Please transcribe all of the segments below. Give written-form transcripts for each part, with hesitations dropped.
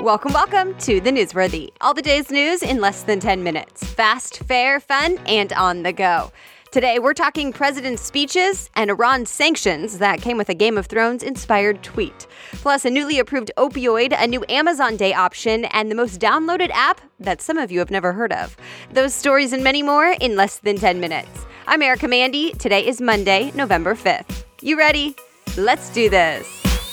Welcome to The Newsworthy. All the day's news in less than 10 minutes. Fast, fair, fun, and on the go. Today, we're talking president's speeches and Iran sanctions that came with a Game of Thrones-inspired tweet. Plus, a newly approved opioid, a new Amazon Day option, and the most downloaded app that some of you have never heard of. Those stories and many more in less than 10 minutes. I'm Erica Mandy. Today is Monday, November 5th. You ready? Let's do this.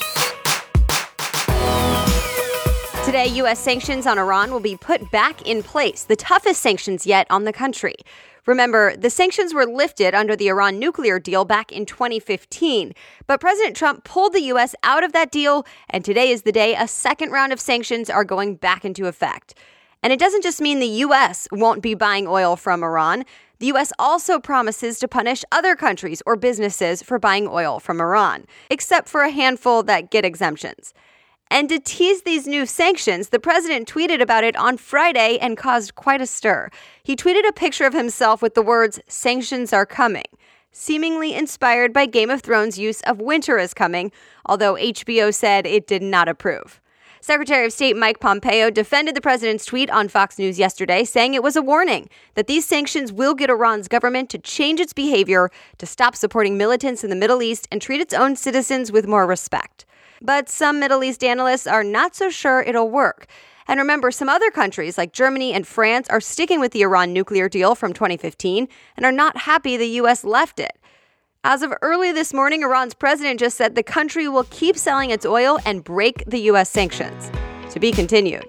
Today, U.S. sanctions on Iran will be put back in place, the toughest sanctions yet on the country. Remember, the sanctions were lifted under the Iran nuclear deal back in 2015, but President Trump pulled the U.S. out of that deal, and today is the day a second round of sanctions are going back into effect. And it doesn't just mean the U.S. won't be buying oil from Iran. The U.S. also promises to punish other countries or businesses for buying oil from Iran, except for a handful that get exemptions. And to tease these new sanctions, the president tweeted about it on Friday and caused quite a stir. He tweeted a picture of himself with the words, "Sanctions are coming," seemingly inspired by Game of Thrones' use of winter is coming, although HBO said it did not approve. Secretary of State Mike Pompeo defended the president's tweet on Fox News yesterday, saying it was a warning that these sanctions will get Iran's government to change its behavior, to stop supporting militants in the Middle East and treat its own citizens with more respect. But some Middle East analysts are not so sure it'll work. And remember, some other countries like Germany and France are sticking with the Iran nuclear deal from 2015 and are not happy the U.S. left it. As of early this morning, Iran's president just said the country will keep selling its oil and break the U.S. sanctions. To be continued.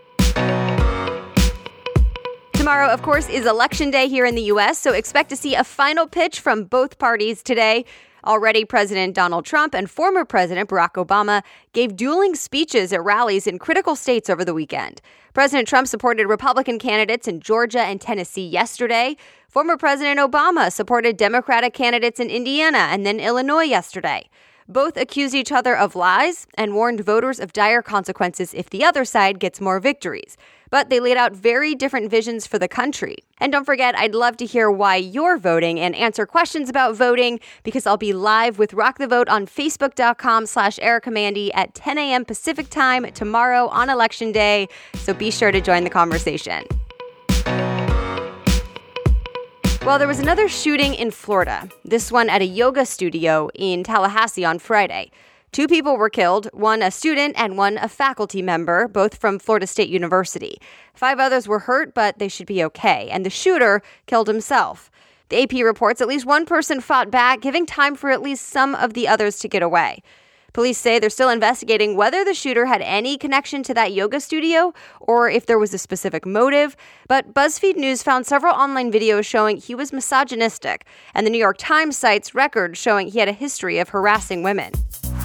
Tomorrow, of course, is Election Day here in the U.S., so expect to see a final pitch from both parties today. Already, President Donald Trump and former President Barack Obama gave dueling speeches at rallies in critical states over the weekend. President Trump supported Republican candidates in Georgia and Tennessee yesterday. Former President Obama supported Democratic candidates in Indiana and then Illinois yesterday. Both accused each other of lies and warned voters of dire consequences if the other side gets more victories. But they laid out very different visions for the country. And don't forget, I'd love to hear why you're voting and answer questions about voting, because I'll be live with Rock the Vote on Facebook.com/Erica Mandy at 10 a.m. Pacific time tomorrow on Election Day. So be sure to join the conversation. Well, there was another shooting in Florida, this one at a yoga studio in Tallahassee on Friday. 2 people were killed, one a student and one a faculty member, both from Florida State University. 5 others were hurt, but they should be okay, and the shooter killed himself. The AP reports at least one person fought back, giving time for at least some of the others to get away. Police say they're still investigating whether the shooter had any connection to that yoga studio or if there was a specific motive. But BuzzFeed News found several online videos showing he was misogynistic, and the New York Times cites records showing he had a history of harassing women.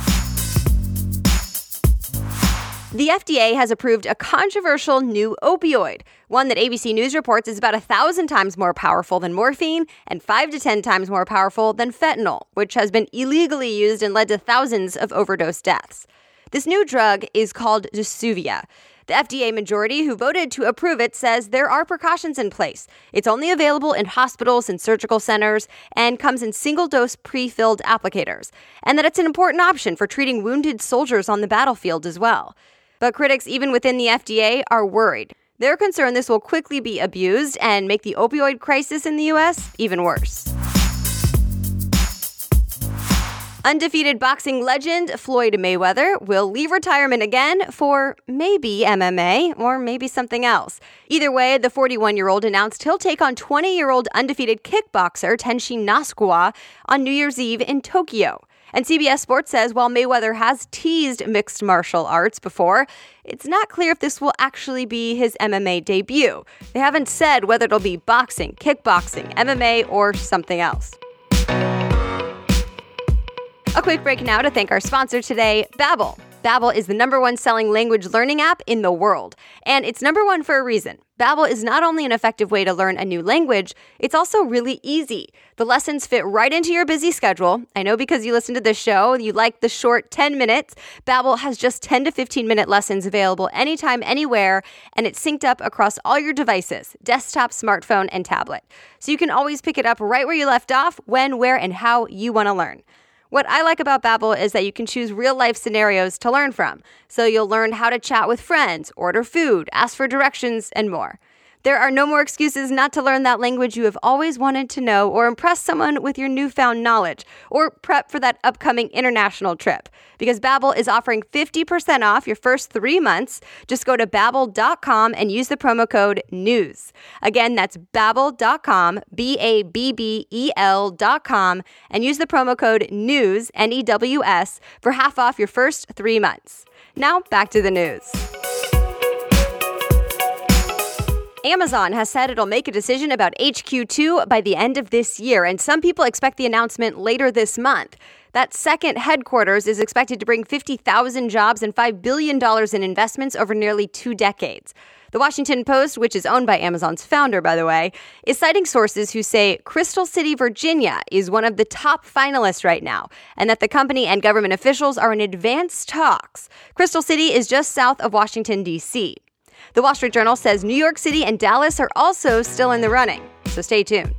The FDA has approved a controversial new opioid, one that ABC News reports is about 1,000 times more powerful than morphine and 5 to 10 times more powerful than fentanyl, which has been illegally used and led to thousands of overdose deaths. This new drug is called Zosuvia. The FDA majority who voted to approve it says there are precautions in place. It's only available in hospitals and surgical centers and comes in single-dose pre-filled applicators, and that it's an important option for treating wounded soldiers on the battlefield as well. But critics, even within the FDA, are worried. They're concerned this will quickly be abused and make the opioid crisis in the U.S. even worse. Undefeated boxing legend Floyd Mayweather will leave retirement again for maybe MMA or maybe something else. Either way, the 41-year-old announced he'll take on 20-year-old undefeated kickboxer Tenshin Nasukawa on New Year's Eve in Tokyo. And CBS Sports says while Mayweather has teased mixed martial arts before, it's not clear if this will actually be his MMA debut. They haven't said whether it'll be boxing, kickboxing, MMA, or something else. A quick break now to thank our sponsor today, Babbel. Babbel is the #1 selling language learning app in the world, and it's #1 for a reason. Babbel is not only an effective way to learn a new language, it's also really easy. The lessons fit right into your busy schedule. I know because you listen to this show, you like the short 10 minutes. Babbel has just 10 to 15-minute lessons available anytime, anywhere, and it's synced up across all your devices, desktop, smartphone, and tablet. So you can always pick it up right where you left off, when, where, and how you want to learn. What I like about Babbel is that you can choose real-life scenarios to learn from. So you'll learn how to chat with friends, order food, ask for directions, and more. There are no more excuses not to learn that language you have always wanted to know, or impress someone with your newfound knowledge, or prep for that upcoming international trip. Because Babbel is offering 50% off your first 3 months. Just go to Babbel.com and use the promo code NEWS. Again, that's Babbel.com, Babbel.com, and use the promo code NEWS, N-E-W-S, for half off your first 3 months. Now, back to the news. Amazon has said it'll make a decision about HQ2 by the end of this year, and some people expect the announcement later this month. That second headquarters is expected to bring 50,000 jobs and $5 billion in investments over nearly 2 decades. The Washington Post, which is owned by Amazon's founder, by the way, is citing sources who say Crystal City, Virginia is one of the top finalists right now, and that the company and government officials are in advanced talks. Crystal City is just south of Washington, D.C. The Wall Street Journal says New York City and Dallas are also still in the running, so stay tuned.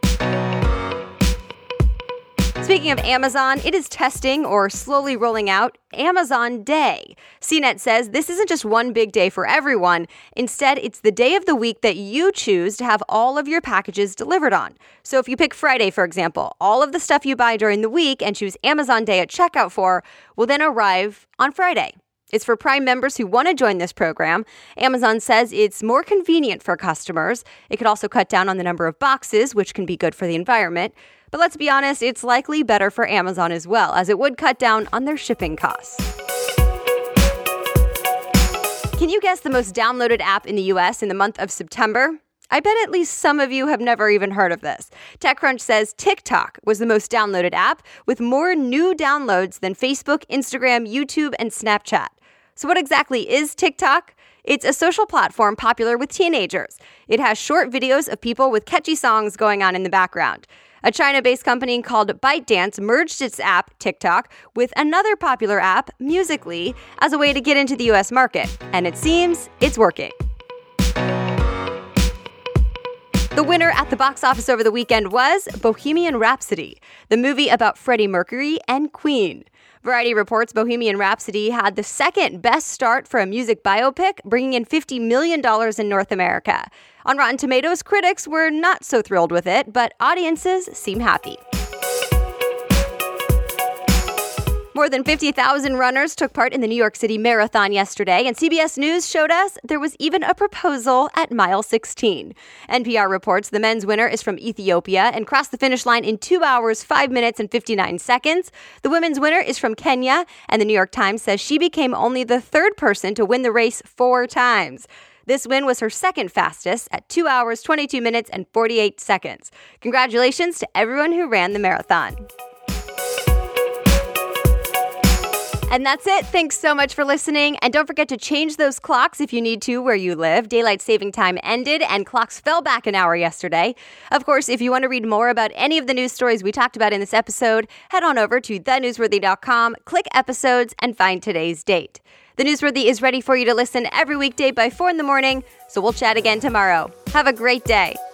Speaking of Amazon, it is testing or slowly rolling out Amazon Day. CNET says this isn't just one big day for everyone. Instead, it's the day of the week that you choose to have all of your packages delivered on. So if you pick Friday, for example, all of the stuff you buy during the week and choose Amazon Day at checkout for will then arrive on Friday. It's for Prime members who want to join this program. Amazon says it's more convenient for customers. It could also cut down on the number of boxes, which can be good for the environment. But let's be honest, it's likely better for Amazon as well, as it would cut down on their shipping costs. Can you guess the most downloaded app in the US in the month of September? I bet at least some of you have never even heard of this. TechCrunch says TikTok was the most downloaded app, with more new downloads than Facebook, Instagram, YouTube, and Snapchat. So what exactly is TikTok? It's a social platform popular with teenagers. It has short videos of people with catchy songs going on in the background. A China-based company called ByteDance merged its app, TikTok, with another popular app, Musical.ly, as a way to get into the US market. And it seems it's working. The winner at the box office over the weekend was Bohemian Rhapsody, the movie about Freddie Mercury and Queen. Variety reports Bohemian Rhapsody had the second best start for a music biopic, bringing in $50 million in North America. On Rotten Tomatoes, critics were not so thrilled with it, but audiences seem happy. More than 50,000 runners took part in the New York City Marathon yesterday, and CBS News showed us there was even a proposal at mile 16. NPR reports the men's winner is from Ethiopia and crossed the finish line in 2 hours, 5 minutes, and 59 seconds. The women's winner is from Kenya, and the New York Times says she became only the third person to win the race 4 times. This win was her second fastest at 2 hours, 22 minutes, and 48 seconds. Congratulations to everyone who ran the marathon. And that's it. Thanks so much for listening. And don't forget to change those clocks if you need to where you live. Daylight saving time ended and clocks fell back an hour yesterday. Of course, if you want to read more about any of the news stories we talked about in this episode, head on over to thenewsworthy.com, click episodes, and find today's date. The Newsworthy is ready for you to listen every weekday by 4 in the morning, so we'll chat again tomorrow. Have a great day.